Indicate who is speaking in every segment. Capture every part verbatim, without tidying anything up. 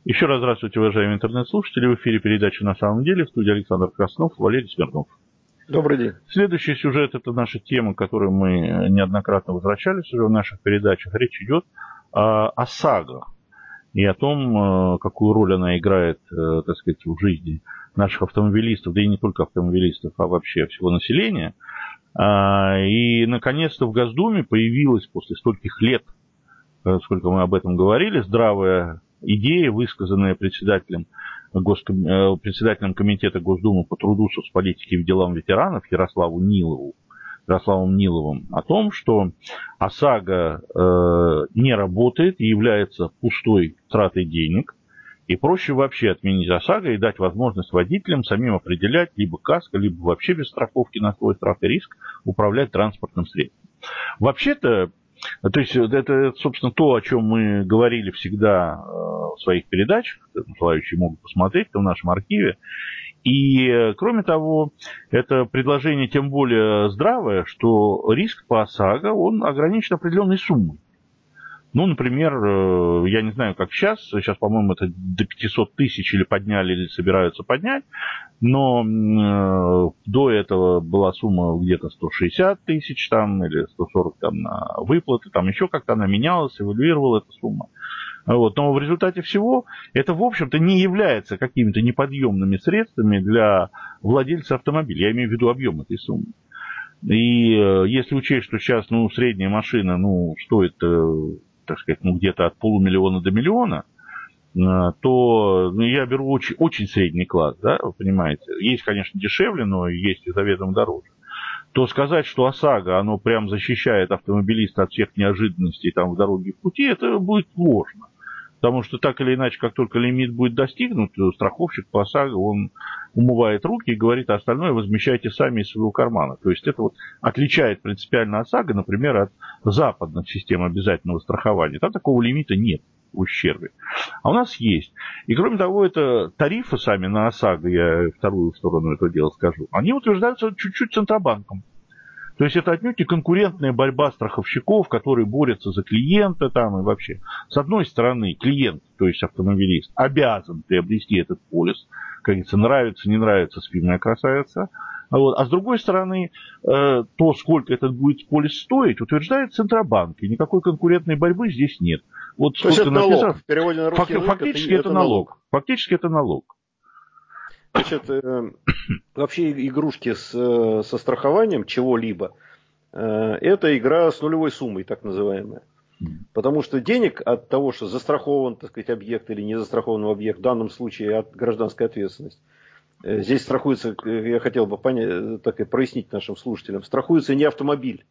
Speaker 1: Еще раз здравствуйте, уважаемые интернет-слушатели. В эфире передача «На самом деле». В студии Александр Краснов, Валерий Смирнов.
Speaker 2: Добрый день.
Speaker 1: Следующий сюжет – это наша тема, к которой мы неоднократно возвращались уже в наших передачах. Речь идет о ОСАГО и о том, какую роль она играет, так сказать, в жизни наших автомобилистов, да и не только автомобилистов, а вообще всего населения. И, наконец-то, в Госдуме появилась после стольких лет, сколько мы об этом говорили, здравая идея, высказанная председателем, Госком... председателем комитета Госдумы по труду, соцполитике и делам ветеранов Ярославу Нилову, Ярославом Ниловым, о том, что ОСАГО э, не работает и является пустой тратой денег, и проще вообще отменить ОСАГО и дать возможность водителям самим определять либо каско, либо вообще без страховки на свой страх и риск управлять транспортным средством. Вообще-то, то есть это, собственно, то, о чем мы говорили всегда в своих передачах, желающие могут посмотреть в нашем архиве. И, кроме того, это предложение тем более здравое, что риск по ОСАГО, он ограничен определенной суммой. Ну, например, я не знаю, как сейчас, сейчас, по-моему, это до пятьсот тысяч или подняли, или собираются поднять, но э, до этого была сумма где-то сто шестьдесят тысяч там, или сто сорок там на выплаты, там еще как-то она менялась, эволюировала эта сумма. Вот. Но в результате всего это, в общем-то, не является какими-то неподъемными средствами для владельца автомобиля. Я имею в виду объем этой суммы. И э, если учесть, что сейчас ну, средняя машина ну, стоит... Э, так сказать, ну, где-то от полумиллиона до миллиона, то ну, я беру очень, очень средний класс, да, вы понимаете. Есть, конечно, дешевле, но есть и заведомо дороже. То сказать, что ОСАГО, оно прям защищает автомобилиста от всех неожиданностей там в дороге и в пути, это будет ложно. Потому что так или иначе, как только лимит будет достигнут, страховщик по ОСАГО, он умывает руки и говорит, а остальное возмещайте сами из своего кармана. То есть это вот отличает принципиально ОСАГО, например, от западных систем обязательного страхования. Там такого лимита нет в ущербе. А у нас есть. И кроме того, это тарифы сами на ОСАГО, я вторую сторону этого дела скажу, они утверждаются чуть-чуть Центробанком. То есть это отнюдь не конкурентная борьба страховщиков, которые борются за клиента там и вообще. С одной стороны, клиент, то есть автомобилист, обязан приобрести этот полис. Как говорится, нравится, не нравится, спинная красавица. Вот. А с другой стороны, э, то, сколько этот будет полис стоить, утверждает Центробанк. И никакой конкурентной борьбы здесь нет. Вот
Speaker 2: то есть это написано, налог. В переводе на русский язык
Speaker 1: фактически это, это налог. налог. Фактически это налог.
Speaker 2: Значит, э, вообще игрушки с, со страхованием чего-либо, э, это игра с нулевой суммой, так называемая. Потому что денег от того, что застрахован, так сказать, объект или не застрахован объект, в данном случае от гражданской ответственности, э, здесь страхуется, я хотел бы понять, так и прояснить нашим слушателям, страхуется не автомобиль,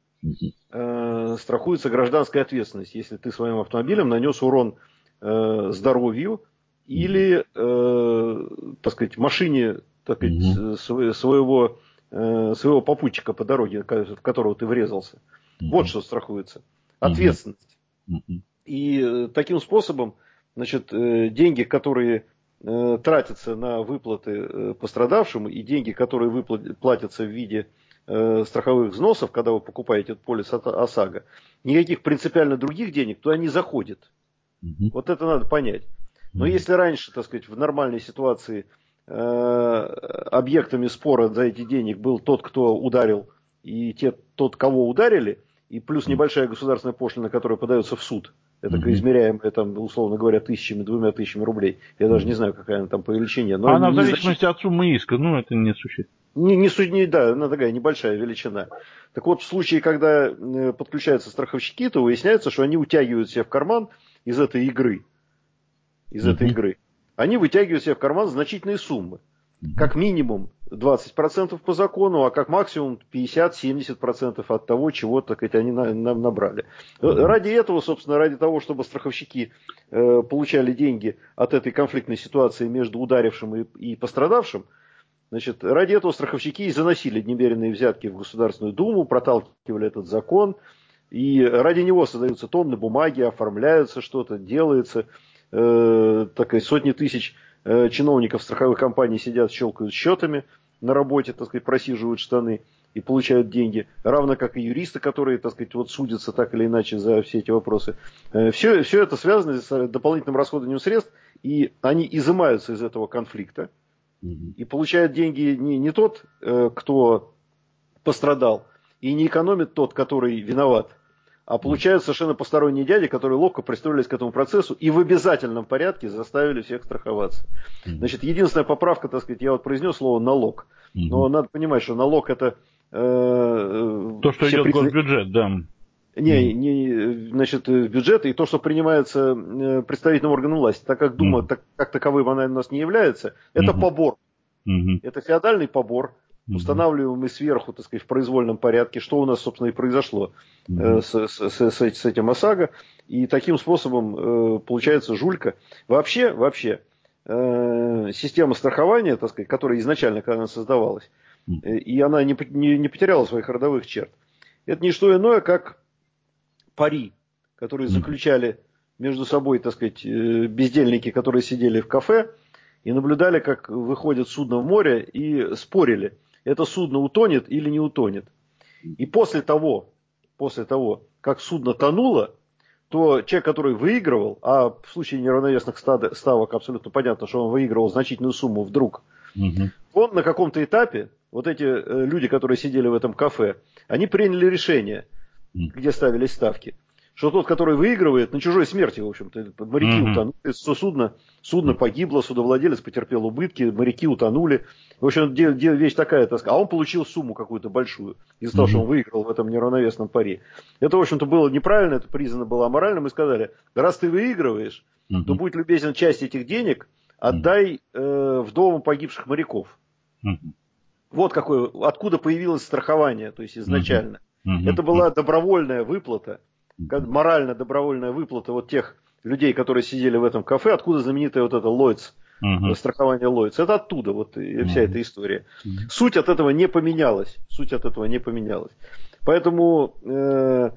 Speaker 2: э, страхуется гражданская ответственность, если ты своим автомобилем нанес урон э, здоровью, или, э, так сказать, машине, так сказать, mm-hmm. своего, э, своего попутчика по дороге, в которого ты врезался. Mm-hmm. Вот что страхуется. Ответственность. Mm-hmm. И э, таким способом, значит, э, деньги, которые э, тратятся на выплаты э, пострадавшим, и деньги, которые выплат, платятся в виде э, страховых взносов, когда вы покупаете этот полис от ОСАГО, никаких принципиально других денег туда не заходит. Mm-hmm. Вот это надо понять. Но если раньше, так сказать, в нормальной ситуации э, объектами спора за эти денег был тот, кто ударил, и те, тот, кого ударили, и плюс небольшая государственная пошлина, которая подается в суд, это измеряемая, там, условно говоря, тысячами, двумя тысячами рублей. Я даже не знаю, какая она там по величине. Но
Speaker 1: она в зависимости от суммы иска, ну это не существенно.
Speaker 2: Не, не, не, да, она такая небольшая величина. Так вот, в случае, когда подключаются страховщики, то выясняется, что они утягивают себе в карман из этой игры. из uh-huh. этой игры, они вытягивают себе в карман значительные суммы. Uh-huh. Как минимум двадцать процентов по закону, а как максимум пятьдесят-семьдесят процентов от того, чего, так сказать, они на, на, набрали. Uh-huh. Ради этого, собственно, ради того, чтобы страховщики э, получали деньги от этой конфликтной ситуации между ударившим и, и пострадавшим, значит, ради этого страховщики и заносили немеренные взятки в Государственную Думу, проталкивали этот закон, и ради него создаются тонны бумаги, оформляются что-то, делается. Э, такая, сотни тысяч э, чиновников страховых компаний сидят, щелкают счетами на работе, так сказать, просиживают штаны и получают деньги. Равно как и юристы, которые, так сказать, вот судятся так или иначе за все эти вопросы. Э, все, все это связано с дополнительным расходованием средств и они изымаются из этого конфликта, mm-hmm. и получает деньги не, не тот, кто пострадал, и не экономит тот, который виноват, а получают совершенно посторонние дяди, которые ловко пристроились к этому процессу и в обязательном порядке заставили всех страховаться. Значит, единственная поправка, так сказать, я вот произнес слово налог. Но надо понимать, что налог это... Э,
Speaker 1: то, что идет
Speaker 2: призна...
Speaker 1: в госбюджет, да.
Speaker 2: Не, не, значит, в бюджет и то, что принимается представительным органом власти. Так как Дума так, как таковым она у нас не является, это побор. Это феодальный побор, устанавливаемый сверху, так сказать, в произвольном порядке, что у нас, собственно, и произошло mm-hmm. с, с, с, с этим ОСАГО. И таким способом э, получается жулька. Вообще, вообще, э, система страхования, так сказать, которая изначально, когда она создавалась, э, и она не, не, не потеряла своих родовых черт, это не что иное, как пари, которые заключали между собой, так сказать, э, бездельники, которые сидели в кафе и наблюдали, как выходит судно в море, и спорили, это судно утонет или не утонет. И после того, после того, как судно тонуло, то человек, который выигрывал, а в случае неравновесных ставок абсолютно понятно, что он выигрывал значительную сумму вдруг, угу. он на каком-то этапе, вот эти люди, которые сидели в этом кафе, они приняли решение, где ставились ставки, что тот, который выигрывает, на чужой смерти, в общем-то, моряки mm-hmm. утонули, судно, судно погибло, судовладелец потерпел убытки, моряки утонули. В общем, вещь такая, так сказать, а он получил сумму какую-то большую из-за mm-hmm. того, что он выиграл в этом неравновесном пари. Это, в общем-то, было неправильно, это признано было аморальным. Мы сказали, да раз ты выигрываешь, mm-hmm. то будь любезен, часть этих денег отдай э, вдовам погибших моряков. Mm-hmm. Вот какое, откуда появилось страхование, то есть изначально. Mm-hmm. Это была добровольная выплата. Морально добровольная выплата вот тех людей, которые сидели в этом кафе, откуда знаменитая вот эта Lloyds, uh-huh. страхование Lloyds. Это оттуда вот uh-huh. вся эта история. Uh-huh. Суть от этого не поменялась. Суть от этого не поменялась. Поэтому, э,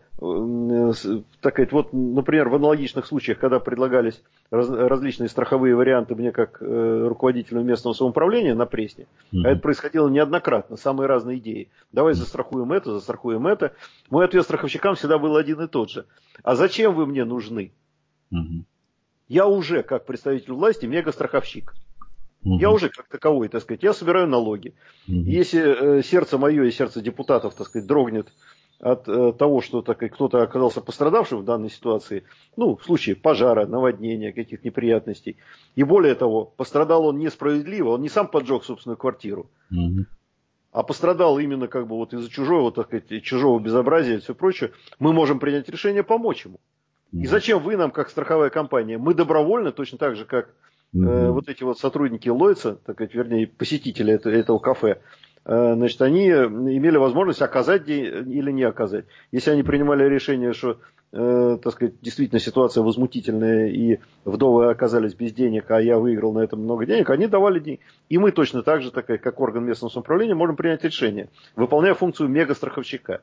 Speaker 2: э, так сказать, вот, например, в аналогичных случаях, когда предлагались раз, различные страховые варианты мне как э, руководителю местного самоуправления на Пресне, mm-hmm. а это происходило неоднократно, самые разные идеи. Давай застрахуем это, застрахуем это. Мой ответ страховщикам всегда был один и тот же. А зачем вы мне нужны? Mm-hmm. Я уже, как представитель власти, мега-страховщик. Угу. Я уже как таковой, так сказать, я собираю налоги. Угу. Если э, сердце мое и сердце депутатов, так сказать, дрогнет от э, того, что так, кто-то оказался пострадавшим в данной ситуации, ну, в случае пожара, наводнения, каких-то неприятностей, и более того, пострадал он несправедливо, он не сам поджег собственную квартиру, угу. а пострадал именно как бы вот из-за чужого, так сказать, чужого безобразия и все прочее, мы можем принять решение помочь ему. Угу. И зачем вы нам, как страховая компания, мы добровольно, точно так же, как Uh-huh. вот эти вот сотрудники Lloyds, так сказать, вернее, посетители этого, этого кафе, значит, они имели возможность оказать или не оказать. Если они принимали решение, что, так сказать, действительно ситуация возмутительная, и вдовы оказались без денег, а я выиграл на этом много денег, они давали деньги. И мы точно так же, так как орган местного самоуправления, можем принять решение, выполняя функцию мега-страховщика.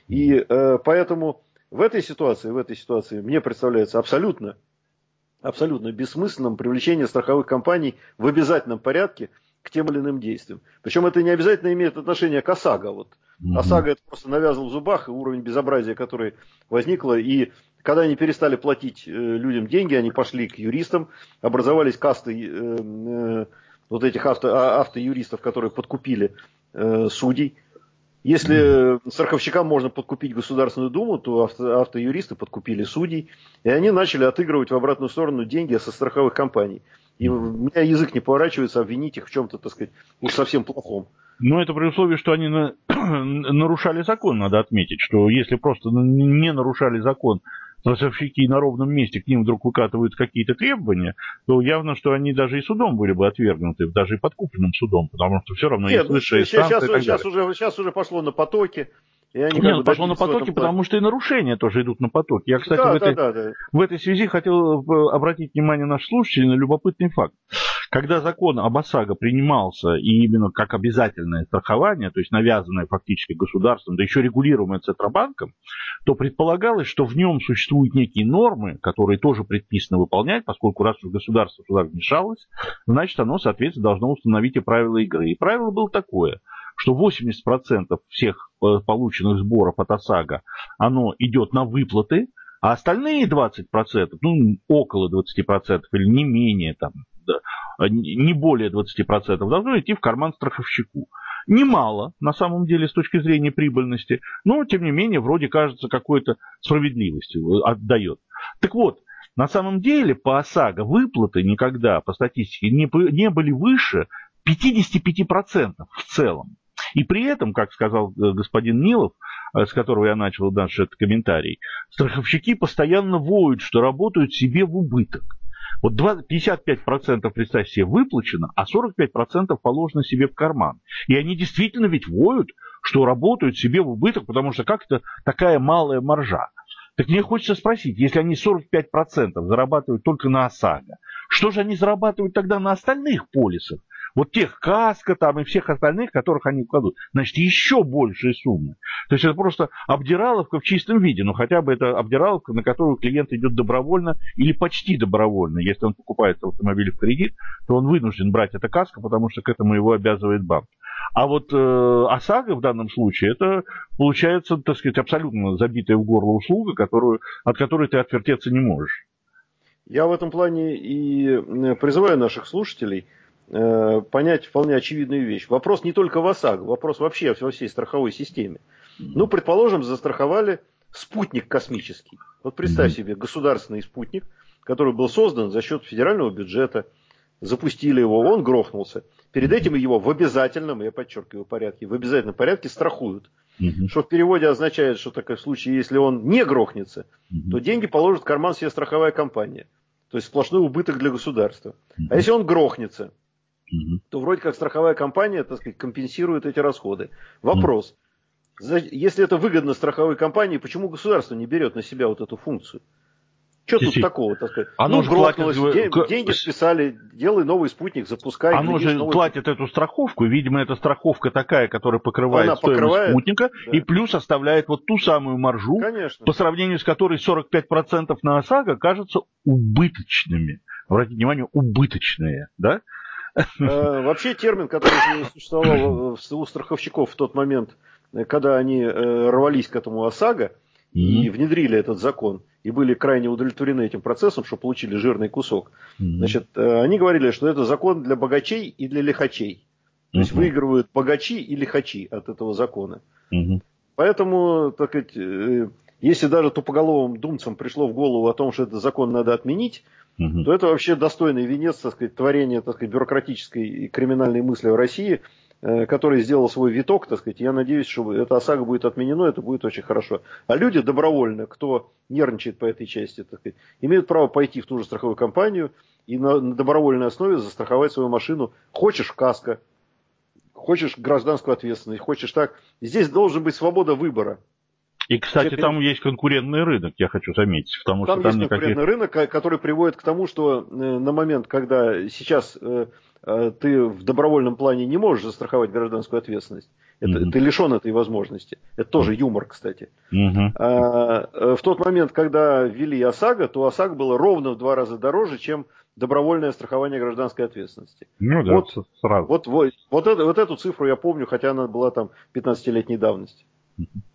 Speaker 2: И поэтому в этой ситуации, в этой ситуации мне представляется абсолютно абсолютно бессмысленным привлечение страховых компаний в обязательном порядке к тем или иным действиям. Причем это не обязательно имеет отношение к ОСАГО. Вот. Mm-hmm. ОСАГО это просто навязал в зубах, и уровень безобразия, который возникло, и когда они перестали платить э, людям деньги, они пошли к юристам, образовались касты э, э, вот этих авто, автоюристов, которые подкупили э, судей. Если страховщикам можно подкупить Государственную Думу, то авто, автоюристы подкупили судей, и они начали отыгрывать в обратную сторону деньги со страховых компаний. И у меня язык не поворачивается обвинить их в чем-то, так сказать, уж совсем плохом.
Speaker 1: Но это при условии, что они на... нарушали закон, надо отметить, что если просто не нарушали закон, страховщики на ровном месте к ним вдруг выкатывают какие-то требования, то явно, что они даже и судом были бы отвергнуты, даже и подкупленным судом, потому что все равно есть высшая инстанция.
Speaker 2: Сейчас, сейчас, уже, сейчас уже пошло на потоки.
Speaker 1: И они Нет, ну, пошло на потоки, потому что и нарушения тоже идут на потоки. Я, кстати, да, в, этой, да, да, да. в этой связи хотел обратить внимание наших слушателей на любопытный факт. Когда закон об ОСАГО принимался, и именно как обязательное страхование, то есть навязанное фактически государством, да еще регулируемое Центробанком, то предполагалось, что в нем существуют некие нормы, которые тоже предписано выполнять, поскольку раз уж государство туда вмешалось, значит оно, соответственно, должно установить и правила игры. И правило было такое, что восемьдесят процентов всех полученных сборов от ОСАГО, оно идет на выплаты, А остальные двадцать процентов, ну, около двадцать процентов или не менее, там, да, не более двадцать процентов должно идти в карман страховщику. Немало, на самом деле, с точки зрения прибыльности, но, тем не менее, вроде кажется, какой-то справедливостью отдает. Так вот, на самом деле, по ОСАГО выплаты никогда, по статистике, не, не были выше пятьдесят пять процентов в целом. И при этом, как сказал господин Нилов, с которого я начал наш этот комментарий, страховщики постоянно воют, что работают себе в убыток. Вот пятьдесят пять процентов, представь себе, выплачено, а сорок пять процентов положено себе в карман. И они действительно ведь воют, что работают себе в убыток, потому что как-то такая малая маржа. Так мне хочется спросить, если они сорок пять процентов зарабатывают только на ОСАГО, что же они зарабатывают тогда на остальных полисах? Вот тех КАСКО там и всех остальных, которых они вкладывают. Значит, еще большие суммы. То есть это просто обдираловка в чистом виде. Но хотя бы это обдираловка, на которую клиент идет добровольно или почти добровольно. Если он покупает автомобиль в кредит, то он вынужден брать это КАСКО, потому что к этому его обязывает банк. А вот э, ОСАГО в данном случае, это получается, так сказать, абсолютно забитая в горло услуга, которую, от которой ты отвертеться не можешь.
Speaker 2: Я в этом плане и призываю наших слушателей понять вполне очевидную вещь. Вопрос не только в ОСАГО, вопрос вообще во всей страховой системе. Ну, предположим, застраховали спутник космический. Вот представь mm-hmm. себе государственный спутник, который был создан за счет федерального бюджета, запустили его, он грохнулся. Перед этим его в обязательном, я подчеркиваю, порядке, в обязательном порядке страхуют. Mm-hmm. Что в переводе означает, что так, в случае, если он не грохнется, mm-hmm. то деньги положит в карман себе страховая компания. То есть сплошной убыток для государства. Mm-hmm. А если он грохнется, mm-hmm. то вроде как страховая компания, так сказать, компенсирует эти расходы. Вопрос. Mm-hmm. Если это выгодно страховой компании, почему государство не берет на себя вот эту функцию? Что тут такого, так сказать?
Speaker 1: Оно
Speaker 2: ну,
Speaker 1: же
Speaker 2: грохнулось,
Speaker 1: платит...
Speaker 2: ден- деньги списали, делай новый спутник, запускай.
Speaker 1: Оно же
Speaker 2: новый...
Speaker 1: платит эту страховку, видимо, эта страховка такая, которая покрывает
Speaker 2: Она
Speaker 1: стоимость
Speaker 2: покрывает,
Speaker 1: спутника,
Speaker 2: да.
Speaker 1: и плюс оставляет вот ту самую маржу,
Speaker 2: Конечно.
Speaker 1: по сравнению с которой сорок пять процентов на ОСАГО кажутся убыточными. Обратите внимание, убыточные, да?
Speaker 2: Вообще термин, который существовал у страховщиков в тот момент, когда они рвались к этому ОСАГО и внедрили этот закон, и были крайне удовлетворены этим процессом, что получили жирный кусок. Mm-hmm. Значит, они говорили, что это закон для богачей и для лихачей. То mm-hmm. есть выигрывают богачи и лихачи от этого закона. Mm-hmm. Поэтому, так сказать, если даже тупоголовым думцам пришло в голову о том, что этот закон надо отменить, mm-hmm. то это вообще достойный венец, так сказать, творения, так сказать, бюрократической и криминальной мысли в России, который сделал свой виток, так сказать. Я надеюсь, что это ОСАГО будет отменено, это будет очень хорошо. А люди добровольно, кто нервничает по этой части, так сказать, имеют право пойти в ту же страховую компанию и на, на добровольной основе застраховать свою машину. Хочешь КАСКО, хочешь гражданскую ответственность, хочешь так. Здесь должен быть свобода выбора.
Speaker 1: И, кстати, Значит, там есть конкурентный рынок, я хочу заметить. Потому
Speaker 2: там
Speaker 1: что
Speaker 2: есть
Speaker 1: там
Speaker 2: конкурентный
Speaker 1: никаких...
Speaker 2: рынок, который приводит к тому, что на момент, когда сейчас ты в добровольном плане не можешь застраховать гражданскую ответственность, это, mm-hmm. ты лишен этой возможности. Это тоже юмор, кстати. Mm-hmm. А, в тот момент, когда ввели ОСАГО, то ОСАГО было ровно в два раза дороже, чем добровольное страхование гражданской ответственности.
Speaker 1: Ну да,
Speaker 2: вот,
Speaker 1: сразу.
Speaker 2: Вот, вот, вот, это, вот эту цифру я помню, хотя она была там пятнадцатилетней давности.
Speaker 1: Mm-hmm.